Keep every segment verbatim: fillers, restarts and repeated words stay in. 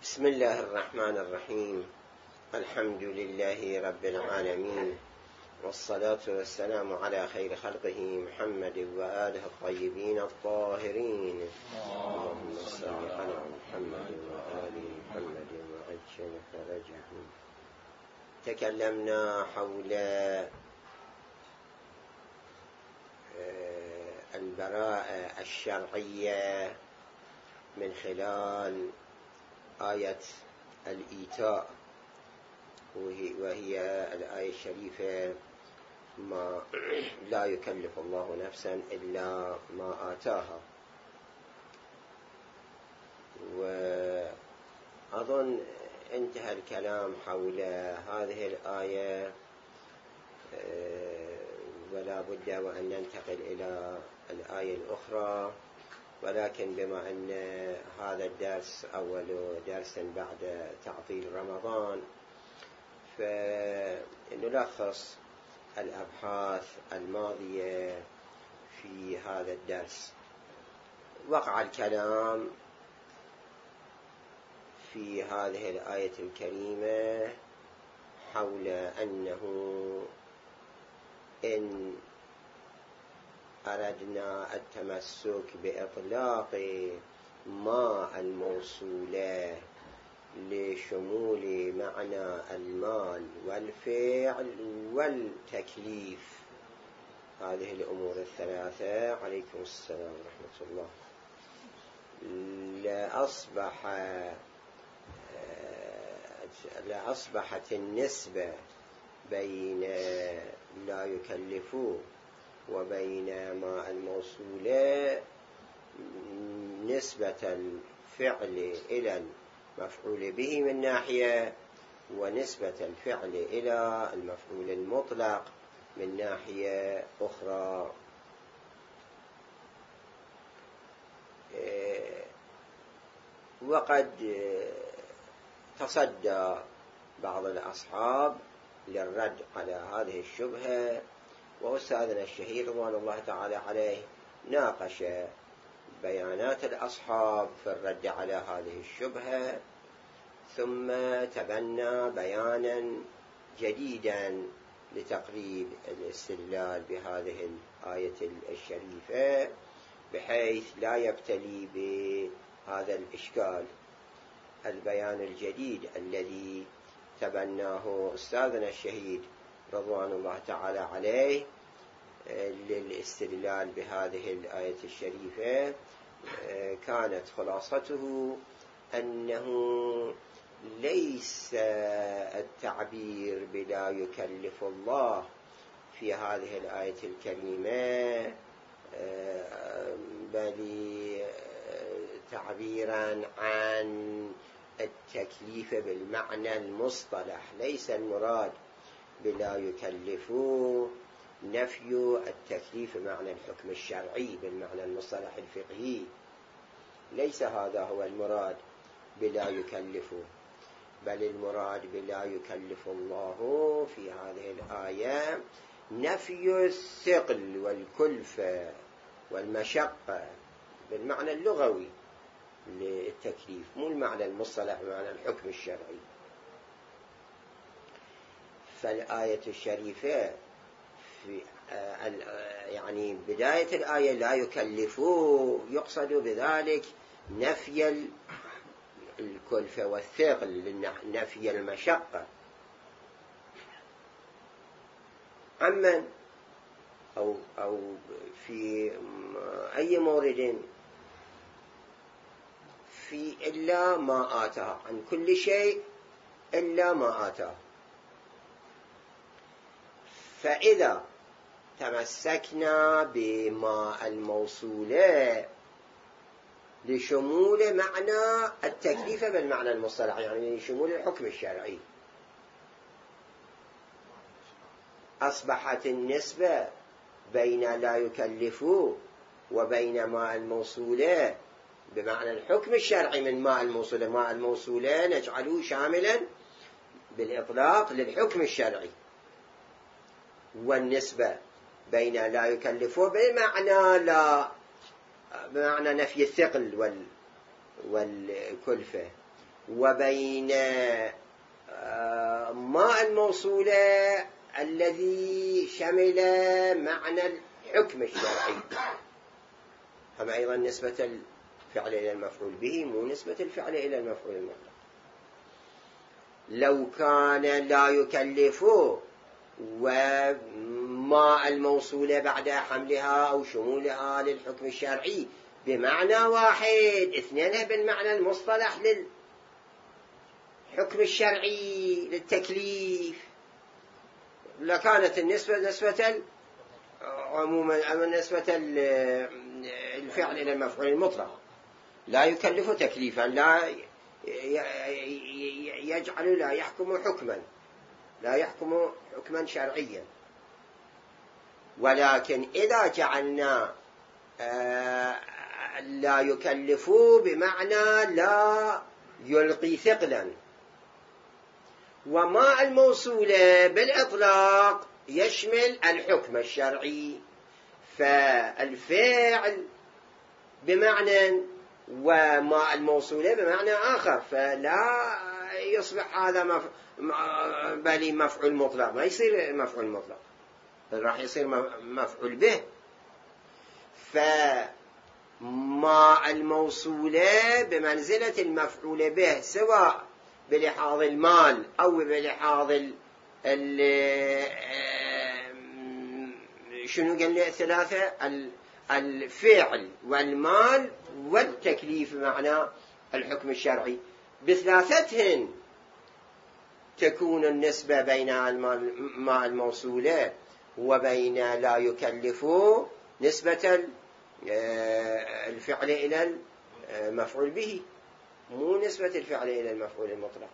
بسم الله الرحمن الرحيم. الحمد لله رب العالمين، والصلاة والسلام على خير خلقه محمد وآله الطيبين الطاهرين. اللهم صل على محمد وآل محمد وعجل فرجهم. تكلمنا حول البراءة الشرعية من خلال آية الإيتاء، وهي الآية الشريفة: ما لا يكلف الله نفسا إلا ما آتاها. وأظن انتهى الكلام حول هذه الآية، ولا بد وأن ننتقل إلى الآية الأخرى، ولكن بما أن هذا الدرس أول درس بعد تعطيل رمضان، فنلخص الأبحاث الماضية في هذا الدرس. وقع الكلام في هذه الآية الكريمة حول أنه إن أردنا التمسك بإطلاق ما الموصولة لشمول معنى المال والفعل والتكليف، هذه الأمور الثلاثة، عليكم السلام ورحمة الله، لأصبح لأصبحت النسبة بين لا يكلفون وبين ما الموصولة نسبة الفعل إلى المفعول به من ناحية، ونسبة الفعل إلى المفعول المطلق من ناحية أخرى. وقد تصدى بعض الأصحاب للرد على هذه الشبهة، وأستاذنا الشهير رضوان الله تعالى عليه ناقش بيانات الأصحاب في الرد على هذه الشبهة، ثم تبنى بيانا جديدا لتقريب الاستدلال بهذه الآية الشريفة، بحيث لا يبتلي بهذا الإشكال. البيان الجديد الذي تبناه أستاذنا الشهيد رضوان الله تعالى عليه للاستدلال بهذه الآية الشريفة كانت خلاصته أنه ليس التعبير بلا يكلف الله في هذه الآية الكريمة بل تعبيرا عن التكليف بالمعنى المصطلح. ليس المراد بلا يكلفوا نفي التكليف بمعنى الحكم الشرعي بالمعنى المصطلح الفقهي، ليس هذا هو المراد بلا يكلفوا، بل المراد بلا يكلف الله في هذه الآية نفي الثقل والكلفة والمشقة بالمعنى اللغوي للتكليف، مو المعنى المصطلح بمعنى الحكم الشرعي. فالآية الشريفة في يعني بداية الآية لا يكلفوا يقصد بذلك نفي الكلفة والثقل، نفي المشقة. عمن أو, أو في أي مورد في إلا ما آتاه، عن كل شيء إلا ما آتاه. فإذا تمسكنا بما الموصولة لشمول معنى التكليف بالمعنى المصطلح، يعني لشمول الحكم الشرعي، أصبحت النسبة بين لا يكلفوا وبين ما الموصولة بمعنى الحكم الشرعي من ما الموصولة. ما الموصولة نجعله شاملا بالإطلاق للحكم الشرعي، والنسبة بين لا يكلفوا بمعنى لا بمعنى نفي الثقل وال والكلفة وبين ما الموصولة الذي شمل معنى الحكم الشرعي. هم أيضا نسبة الفعل إلى المفعول به مو نسبة الفعل إلى المفعول المطلق. لو كان لا يكلف وما الموصولة بعد حملها أو شمولها للحكم الشرعي بمعنى واحد، اثنينها بالمعنى المصطلح للحكم الشرعي للتكليف، لكانت النسبة نسبة عموما نسبة الفعل إلى المفعول المطلق. لا يكلف تكليفا، لا يجعل، لا يحكم حكما، لا يحكم حكما شرعيا. ولكن إذا جعلنا لا يكلف بمعنى لا يلقي ثقلا، وما الموصولة بالإطلاق يشمل الحكم الشرعي، فالفعل بمعنى وما الموصولة بمعنى آخر، فلا يصبح هذا مف... بل مفعول مطلق، ما يصير مفعول مطلق، بل راح يصير مفعول به. فما الموصولة بمنزلة المفعول به، سواء بلحاظ المال أو بلحاظ ال... ال... شنو قلنا الثلاثة، الفعل والمال والتكليف معنى الحكم الشرعي، بثلاثتهن تكون النسبة بين المال الموصولة وبين لا يكلف نسبة الفعل إلى المفعول به، مو نسبة الفعل إلى المفعول المطلق.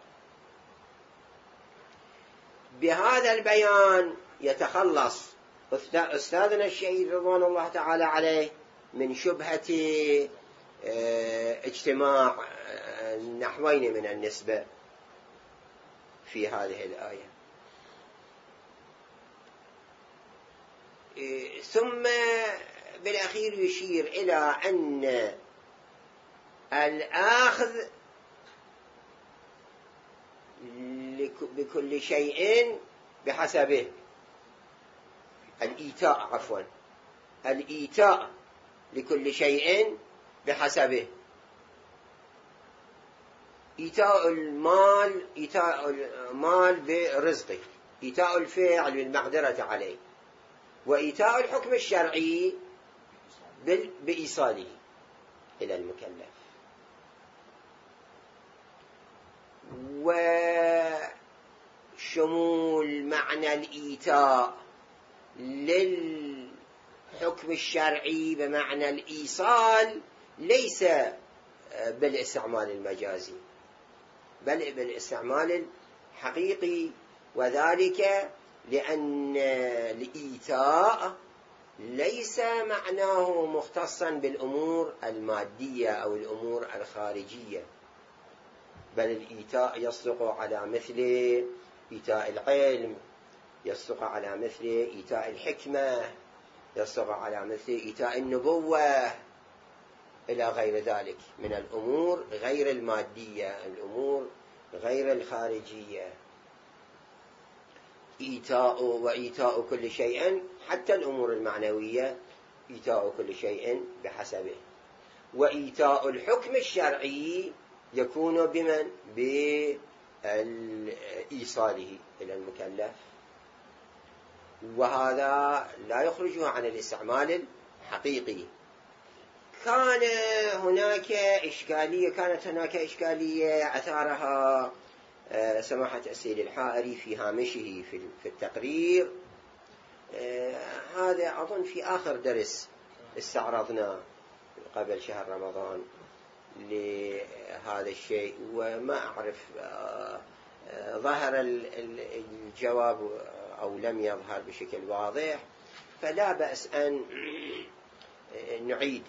بهذا البيان يتخلص أستاذنا الشهيد رضوان الله تعالى عليه من شبهة اجتماع نحوين من النسبة في هذه الآية. ثم بالأخير يشير إلى أن الآخذ بكل شيء بحسبه، الإيتاء عفوا الإيتاء لكل شيء بحسبه، إيتاء المال إيتاء المال برزقه، إيتاء الفعل بالمقدرة عليه، وإيتاء الحكم الشرعي بإيصاله إلى المكلف. وشمول معنى الإيتاء للحكم الشرعي بمعنى الإيصال ليس بالاستعمال المجازي بل بالاستعمال الحقيقي، وذلك لأن الإيتاء ليس معناه مختصا بالأمور المادية أو الأمور الخارجية، بل الإيتاء يصدق على مثل إيتاء العلم، يصدق على مثل إيتاء الحكمة، يصدق على مثل إيتاء النبوة، إلى غير ذلك من الأمور غير المادية، الأمور غير الخارجية. إيتاء وإيتاء كل شيء، حتى الأمور المعنوية، إيتاء كل شيء بحسبه. وإيتاء الحكم الشرعي يكون بمن؟ بإيصاله إلى المكلف، وهذا لا يخرجه عن الاستعمال الحقيقي. كان هناك إشكالية كانت هناك إشكالية أثارها سماحة السيد الحائري في هامشه في التقرير، هذا أظن في آخر درس استعرضنا قبل شهر رمضان لهذا الشيء، وما أعرف ظهر الجواب أو لم يظهر بشكل واضح، فلا بأس أن نعيد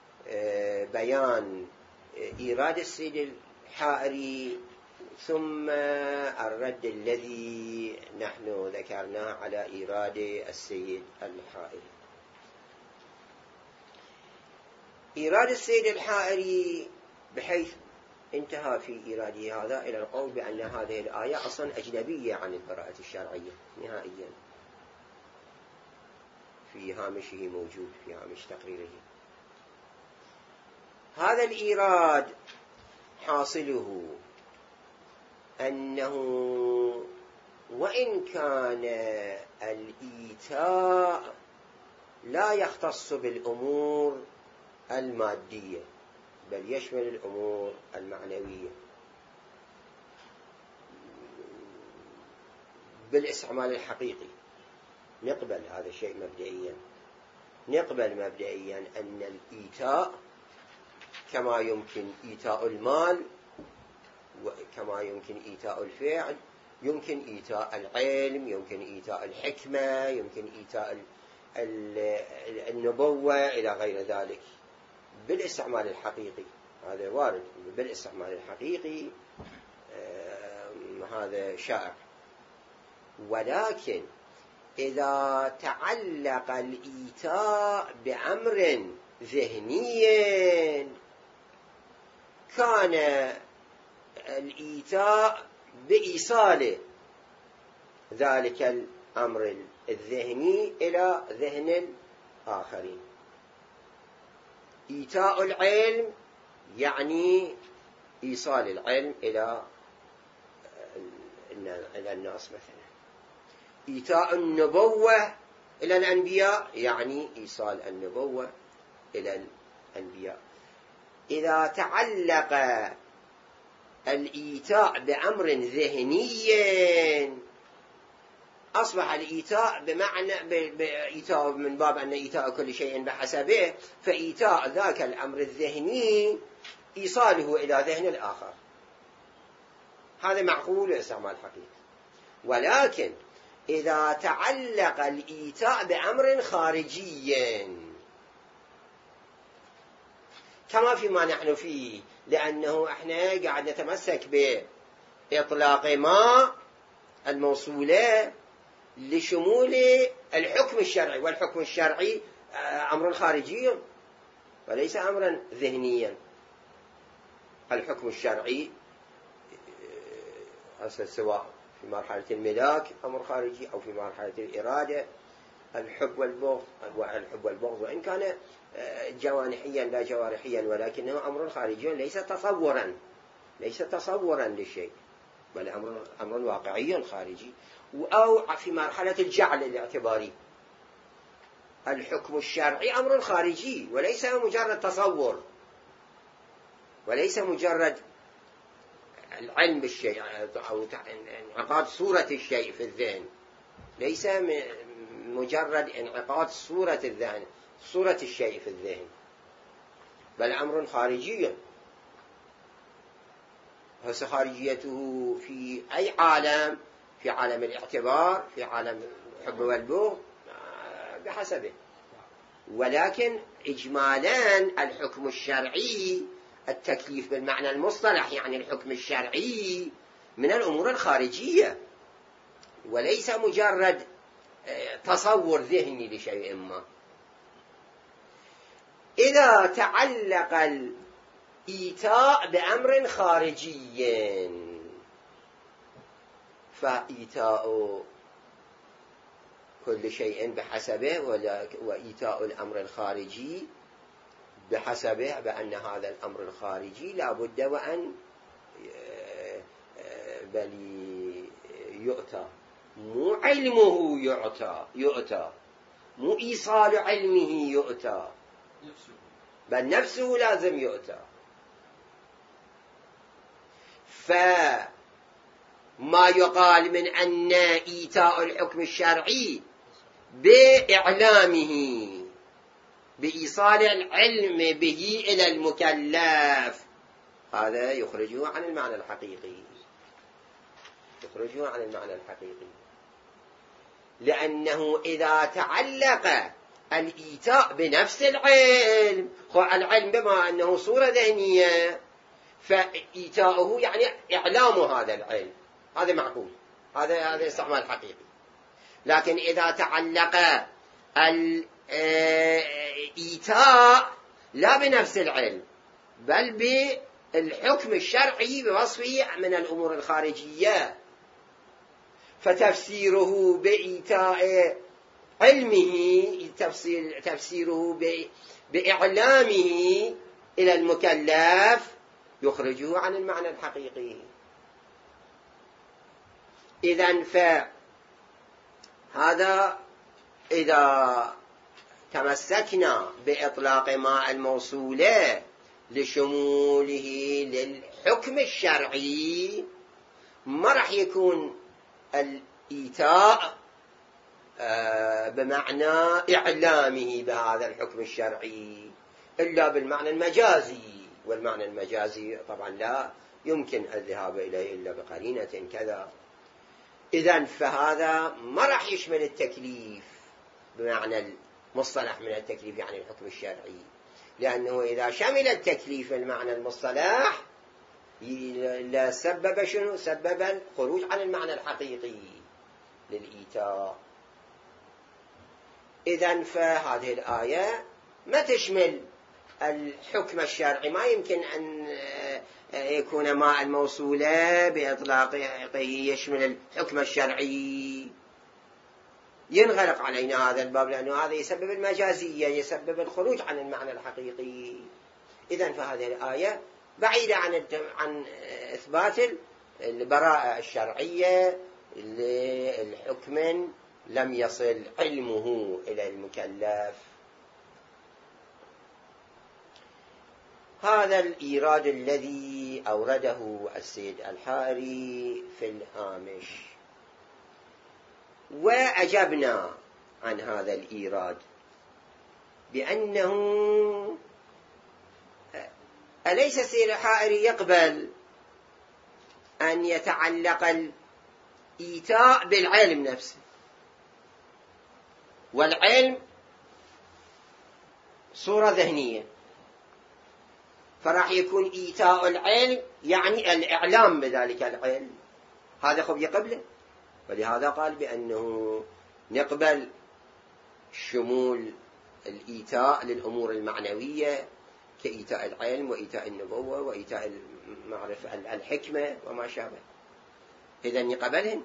بيان إيراد السيد الحائري ثم الرد الذي نحن ذكرناه على إيراد السيد الحائري. إيراد السيد الحائري بحيث انتهى في إيراده هذا إلى القول بأن هذه الآية أصلا أجنبية عن البراءة الشرعية نهائيا، في هامشه موجود في هامش تقريره. هذا الإيراد حاصله أنه وإن كان الإيتاء لا يختص بالأمور المادية بل يشمل الأمور المعنوية بالاستعمال الحقيقي، نقبل هذا الشيء مبدئيا، نقبل مبدئيا أن الإيتاء كما يمكن إيتاء المال وكما يمكن إيتاء الفعل، يمكن إيتاء العلم، يمكن إيتاء الحكمة، يمكن إيتاء النبوة إلى غير ذلك بالاستعمال الحقيقي. هذا وارد بالاستعمال الحقيقي، هذا شائع. ولكن إذا تعلق الإيتاء بأمر ذهني كان الإيتاء بإيصال ذلك الأمر الذهني إلى ذهن الآخرين. إيتاء العلم يعني إيصال العلم إلى الناس مثلا. إيتاء النبوة إلى الأنبياء يعني إيصال النبوة إلى الأنبياء. إذا تعلق الإيتاء بأمر ذهني أصبح الإيتاء بمعنى بإيتاء من باب أن إيتاء كل شيء بحسبه، فإيتاء ذاك الأمر الذهني إيصاله إلى ذهن الآخر، هذا معقول استعمال حقيقي. ولكن إذا تعلق الإيتاء بأمر خارجي كما فيما نحن فيه، لأنه احنا قاعد نتمسك بإطلاق ما الموصولة لشمول الحكم الشرعي، والحكم الشرعي أمر خارجي وليس أمرا ذهنيا. الحكم الشرعي سواء في مرحلة الملاك أمر خارجي أو في مرحلة الإرادة، الحب والبغض والحب والبغض وإن كان جوانحيا لا جوارحيا ولكنه أمر خارجي ليس تصورا ليس تصورا للشيء بل أمر أمر واقعي خارجي. أو في مرحلة الجعل الاعتباري الحكم الشرعي أمر خارجي وليس مجرد تصور وليس مجرد العلم بالشيء أو انعقاد صورة الشيء في الذهن، ليس مجرد انعقاد صورة الذهن صورة الشيء في الذهن بل أمر خارجي. هذه خارجيته في أي عالم؟ في عالم الاعتبار، في عالم الحب والبغض بحسبه. ولكن إجمالا الحكم الشرعي التكليف بالمعنى المصطلح يعني الحكم الشرعي من الأمور الخارجية وليس مجرد تصور ذهني لشيء ما. إذا تعلق الإيتاء بأمر خارجي فإيتاء كل شيء بحسبه وإيتاء الأمر الخارجي بحسبه، بأن هذا الأمر الخارجي لا بد وأن بل يؤتى، مو علمه يؤتى يؤتى مو إيصال علمه يؤتى بل نفسه لازم يؤتى. فما يقال من أن إيتاء الحكم الشرعي بإعلامه بإيصال العلم به إلى المكلف هذا يخرجه عن المعنى الحقيقي يخرجه عن المعنى الحقيقي لأنه إذا تعلق الإيتاء بنفس العلم، العلم بما أنه صورة ذهنية فإيتاؤه يعني إعلام هذا العلم، هذا معقول، هذا هذا استعمال حقيقي. لكن إذا تعلق الإيتاء لا بنفس العلم بل الحكم الشرعي بوصفه من الأمور الخارجية، فتفسيره بإيتاء علمه، تفسير تفسيره بإعلامه إلى المكلف يخرجه عن المعنى الحقيقي. إذن فهذا إذا تمسكنا بإطلاق ما الموصولة لشموله للحكم الشرعي، ما راح يكون الإيتاء بمعنى إعلامه بهذا الحكم الشرعي إلا بالمعنى المجازي، والمعنى المجازي طبعا لا يمكن الذهاب إليه إلا بقرينة كذا. إذن فهذا ما راح يشمل التكليف بمعنى المصطلح من التكليف يعني الحكم الشرعي، لأنه إذا شمل التكليف المعنى المصطلح لسبب شنو؟ سبب الخروج عن المعنى الحقيقي للإيتاء. إذن فهذه الآية ما تشمل الحكم الشرعي، ما يمكن أن يكون ما الموصولة بإطلاقه يشمل الحكم الشرعي، ينغلق علينا هذا الباب، لأنه هذا يسبب المجازية، يسبب الخروج عن المعنى الحقيقي. إذن فهذه الآية بعيدة عن عن إثبات البراءة الشرعية للحكم لم يصل علمه إلى المكلف. هذا الإيراد الذي أورده السيد الحائري في الهامش، وأجبنا عن هذا الإيراد بأنه أليس السيد الحائري يقبل أن يتعلق الإيتاء بالعلم نفسه، والعلم صورة ذهنية، فراح يكون إيتاء العلم يعني الإعلام بذلك العلم، هذا خب يقبله. ولهذا قال بأنه نقبل شمول الإيتاء للأمور المعنوية كإيتاء العلم وإيتاء النبوة وإيتاء المعرفة الحكمة وما شابه، إذن يقبلهن.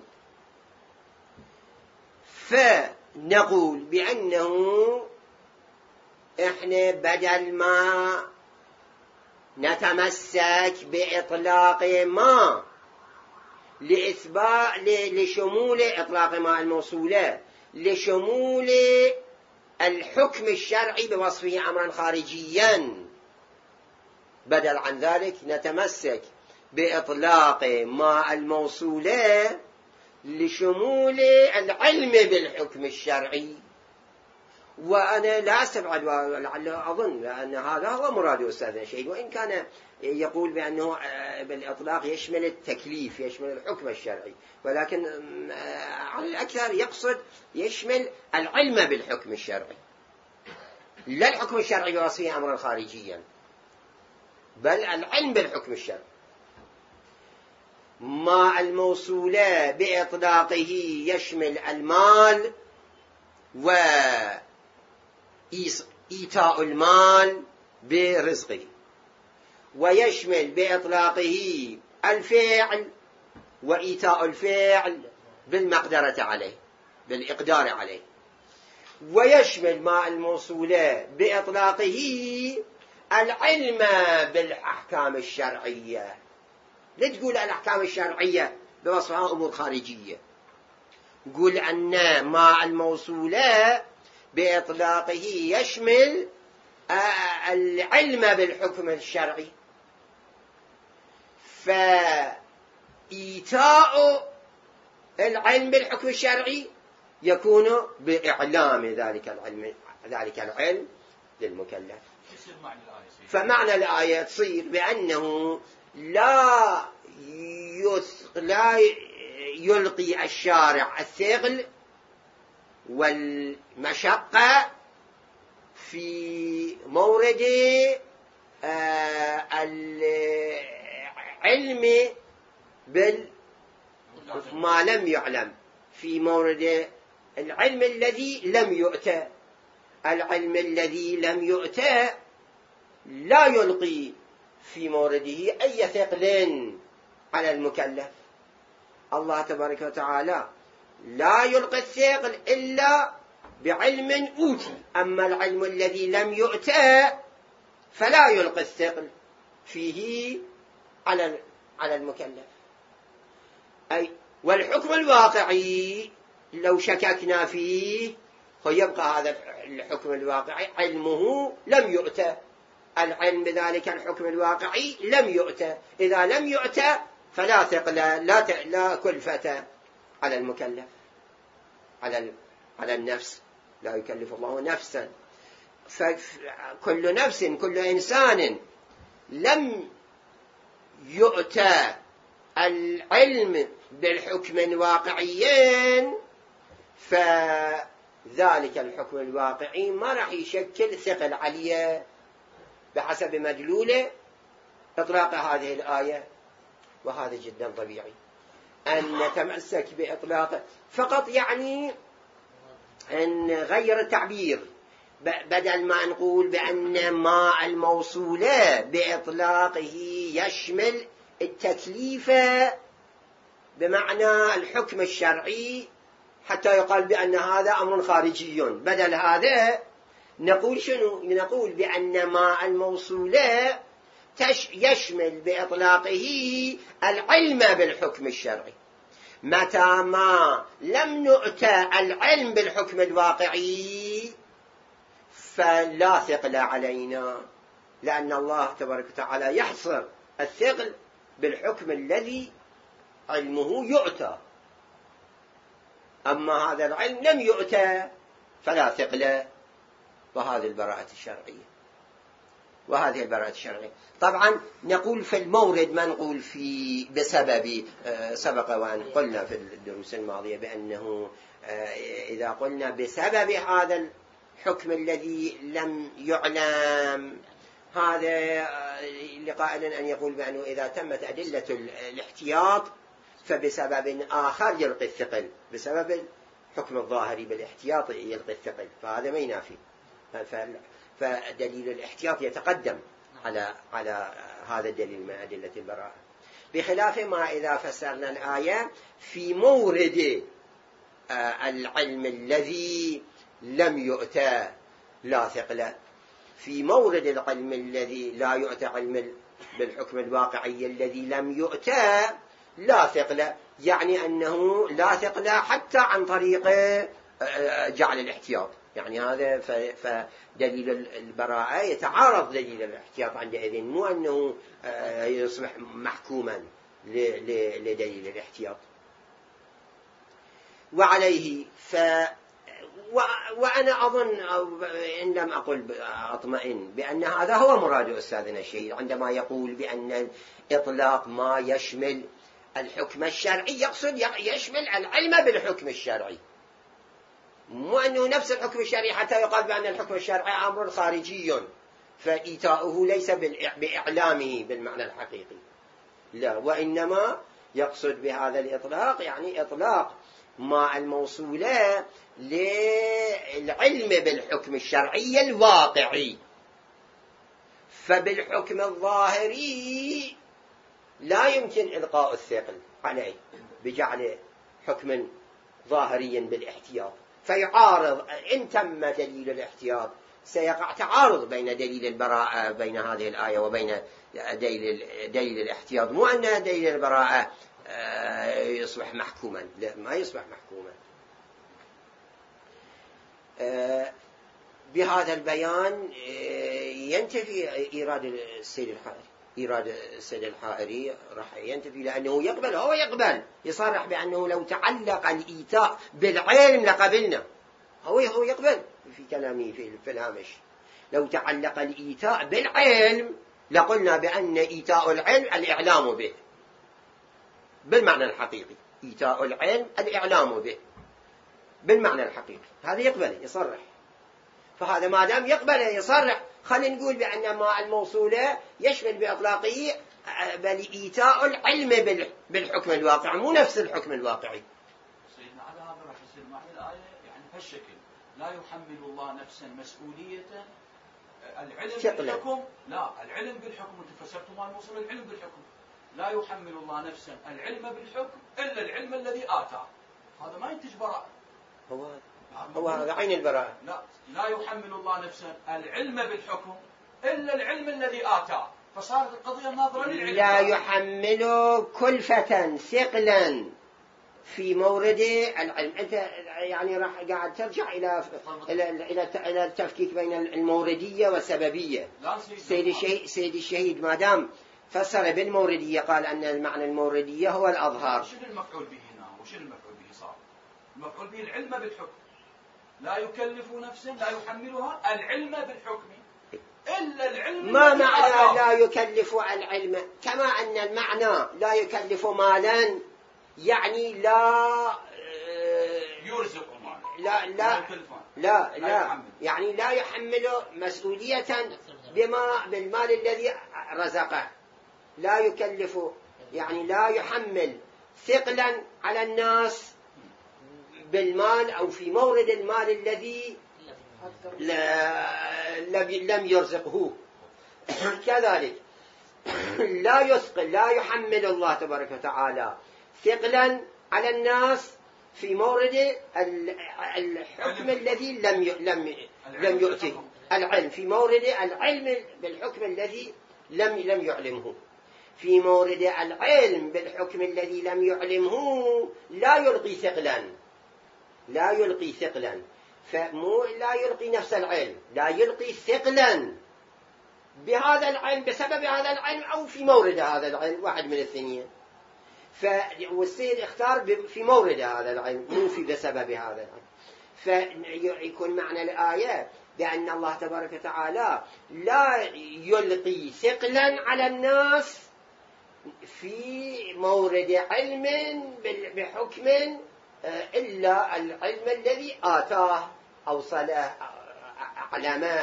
فنقول بأنه إحنا بدل ما نتمسك بإطلاق ما لإثبات لشمول إطلاق ما الموصولة لشمول الحكم الشرعي بوصفه أمرا خارجيا، بدل عن ذلك نتمسك بإطلاق ما الموصولة لشمول العلم بالحكم الشرعي. وأنا لا أستبعد ولعله أظن لأن هذا هو مراد أستاذنا شيخ، وإن كان يقول بأنه بالإطلاق يشمل التكليف يشمل الحكم الشرعي، ولكن على الأكثر يقصد يشمل العلم بالحكم الشرعي، لا الحكم الشرعي بوصفه أمرا خارجيا، بل العلم بالحكم الشرعي. ما الموصولة بإطلاقه يشمل المال وإيتاء المال برزقه، ويشمل بإطلاقه الفعل وإيتاء الفعل بالمقدرة عليه بالإقدار عليه، ويشمل ما الموصولة بإطلاقه العلم بالأحكام الشرعية. لا تقول الأحكام الشرعية بوصفها أمور خارجية، قل أن ما الموصولة بإطلاقه يشمل العلم بالحكم الشرعي، فإيتاء العلم بالحكم الشرعي يكون بإعلام ذلك العلم ذلك العلم للمكلف. فمعنى الآية تصير بأنه لا لا يلقي الشارع الثقل والمشقة في مورد العلم بما لم يعلم، في مورد العلم الذي لم يؤتى. العلم الذي لم يؤتى لا يلقي في مورده أي ثقل على المكلف. الله تبارك وتعالى لا يلقي الثقل إلا بعلم أوتي، أما العلم الذي لم يؤتى فلا يلقي الثقل فيه على على المكلف. أي والحكم الواقعي لو شككنا فيه فيبقى هذا الحكم الواقعي علمه لم يؤتى، العلم بذلك الحكم الواقعي لم يؤتى، إذا لم يؤتى فلا ثقل لا لا كلفة على المكلف، على على النفس، لا يكلف الله نفسا. فكل نفس كل إنسان لم يؤتى العلم بالحكم الواقعي فذلك الحكم الواقعي ما راح يشكل ثقل عليه بحسب مدلول إطلاق هذه الآية. وهذا جدا طبيعي أن نتمسك بإطلاق فقط، يعني أن غير التعبير، بدل ما نقول بأن ما الموصولة بإطلاقه يشمل التكليف بمعنى الحكم الشرعي حتى يقال بأن هذا أمر خارجي، بدل هذا نقول شنو؟ نقول بأن ما الموصولة يشمل بإطلاقه العلم بالحكم الشرعي. متى ما لم نؤتى العلم بالحكم الواقعي فلا ثقل علينا، لأن الله تبارك وتعالى يحصر الثقل بالحكم الذي علمه يؤتى، أما هذا العلم لم يؤتى فلا ثقل. وهذه البراءة الشرعية، وهذه البراءة الشرعية. طبعا نقول في المورد، ما نقول في بسبب. سبق وأن قلنا في الدروس الماضية بأنه إذا قلنا بسبب هذا الحكم الذي لم يعلم، هذا لقائل أن يقول بأنه إذا تمت أدلة الاحتياط فبسبب آخر يلقي الثقل، بسبب الحكم الظاهري بالاحتياط يلقي الثقل، فهذا ما ينافي، فدليل الاحتياط يتقدم على على هذا الدليل من أدلة البراءة، بخلاف ما إذا فسرنا الآية في مورد العلم الذي لم يؤتى لا ثقل، في مورد العلم الذي لا يؤتى علم بالحكم الواقعي الذي لم يؤتى لا ثقل، يعني أنه لا ثقل حتى عن طريق جعل الاحتياط. يعني هذا فدليل البراءة يتعارض دليل الاحتياط عندئذ، مو أنه يصبح محكوما لدليل الاحتياط. وعليه ف وأنا أظن أو إن لم أقل أطمئن بأن هذا هو مراد أستاذنا الشهيد عندما يقول بأن إطلاق ما يشمل الحكم الشرعي يقصد يشمل العلم بالحكم الشرعي، مو أنه نفس الحكم الشرعي حتى يقال بأن الحكم الشرعي أمر خارجي فإيتاؤه ليس بإعلامه بالمعنى الحقيقي، لا، وإنما يقصد بهذا الإطلاق يعني إطلاق ما الموصولة للعلم بالحكم الشرعي الواقعي. فبالحكم الظاهري لا يمكن إلقاء الثقل عليه بجعل حكم ظاهريا بالاحتياط، فيعارض إن تم دليل الاحتياط سيقع تعارض بين دليل البراءة بين هذه الآية وبين دليل, دليل الاحتياط، مو أن دليل البراءة يصبح محكوما، لا، ما يصبح محكوما. بهذا البيان ينتفي إيراد السيد الحائري، إيراد السيد الحائري راح ينتفي، لأنه يقبل، هو يقبل يصرح بأنه لو تعلق الإيتاء بالعلم لقبلنا، هو هو يقبل في كلامه في, في الهامش، لو تعلق الإيتاء بالعلم لقلنا بأن إيتاء العلم الإعلام به بالمعنى الحقيقي، إيتاء العلم الإعلام به بالمعنى الحقيقي، هذا يقبل يصرح. فهذا ما دام يقبل يصرح، خلينا نقول بأن ما الموصولة يشمل بإطلاقه بل إيتاء العلم بالحكم الواقعي، مو نفس الحكم الواقعي. سيدنا على هذا راح يصير معنى الآية يعني بهالشكل: لا يحمل الله نفسا مسؤولية العلم ثقلا. بالحكم، لا العلم بالحكم، انتم فسرتم ما الموصول العلم بالحكم. لا يحمل الله نفسا العلم بالحكم الا العلم الذي اتاه. هذا ما ينتج براءة. هو هو هذا عين البراءة. لا لا يحمل الله نفسا العلم بالحكم الا العلم الذي اتاه، فصارت القضية ناظرة للعلم. لا يحمل كلفة ثقلا في مورد العلم. أنت يعني راح قاعد ترجع إلى إلى إلى إلى التفكيك بين الموردية والسببية. سيد الشهيد سيد الشهيد ما دام فسر بالموردية قال أن المعنى الموردية هو الأظهار. شنو المفعول به هنا وشنو المفعول به صار؟ المفعول به العلم بالحكم. لا يكلف نفسا لا يحملها العلم بالحكم إلا العلم. ما معنى لا يكلف العلم؟ كما أن المعنى لا يكلف مالا يعني لا يرزق مالا. لا لا لا, لا يعني لا يحمل مسؤولية بما بالمال الذي رزقه. لا يكلف يعني لا يحمل ثقلا على الناس بالمال أو في مورد المال الذي لم يرزقه. كذلك لا يثقل لا يحمل الله تبارك وتعالى ثقلا على الناس في مورد الحكم الذي لم لم لم يؤته العلم، في مورد العلم بالحكم الذي لم لم يعلمه. في مورد العلم بالحكم الذي لم يعلمه لا يلقي ثقلا لا يلقي ثقلا فمو لا يلقي نفس العلم، لا يلقي ثقلا بهذا العلم بسبب هذا العلم أو في مورد هذا العلم، واحد من الاثنين. فالسيد اختار في مورد هذا العلم مو في بسبب هذا العلم. فيكون معنى الآية بأن الله تبارك وتعالى لا يلقي ثقلا على الناس في مورد علم بحكم إلا العلم الذي آتاه أوصله أعلمه.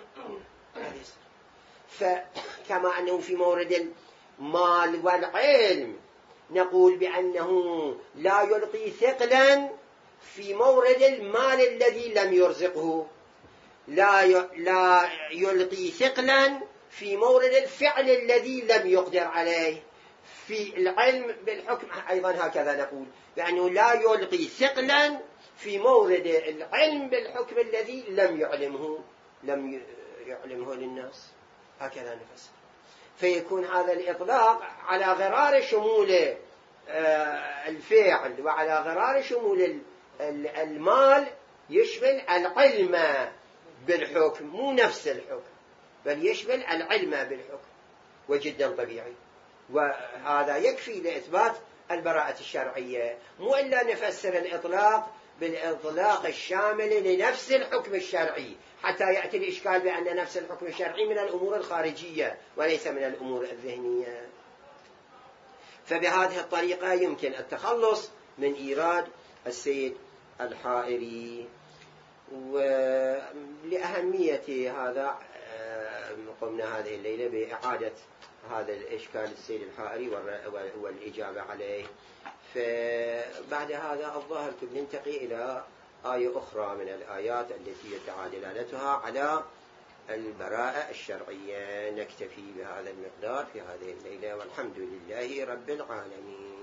فكما أنه في مورد المال والعلم نقول بأنه لا يلقي ثقلا في مورد المال الذي لم يرزقه، لا لا يلقي ثقلا في مورد الفعل الذي لم يقدر عليه. في العلم بالحكم أيضا هكذا نقول بأنه لا يلقي ثقلا في مورد العلم بالحكم الذي لم يعلمه لم يعلمه للناس. هكذا نفسر. فيكون هذا الإطلاق على غرار شمول الفعل وعلى غرار شمول المال يشمل العلم بالحكم، مو نفس الحكم بل يشمل العلم بالحكم، وجدا طبيعي. وهذا يكفي لإثبات البراءة الشرعية، مو إلا نفسر الإطلاق بالإطلاق الشامل لنفس الحكم الشرعي حتى يأتي الإشكال بأن نفس الحكم الشرعي من الأمور الخارجية وليس من الأمور الذهنية. فبهذه الطريقة يمكن التخلص من إيراد السيد الحائري. ولأهمية هذا قمنا هذه الليلة بإعادة هذا الإشكال السيد الحائري والإجابة عليه. فبعد هذا الظاهر ننتقي إلى آية أخرى من الآيات التي يدعى دلالتها على البراءة الشرعية. نكتفي بهذا المقدار في هذه الليلة، والحمد لله رب العالمين.